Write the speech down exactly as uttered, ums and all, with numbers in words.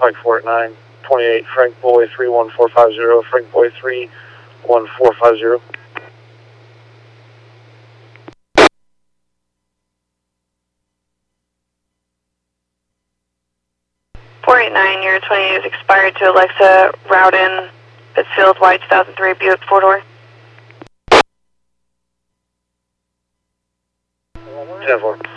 Pike four at nine, twenty-eight, Frank Boy three one four five zero, Frank Boy three one four five zero. four eight nine, your twenty-eight is expired to Alexa Rowden, Pittsfield, White, two thousand three, Buick, four-door. ten four.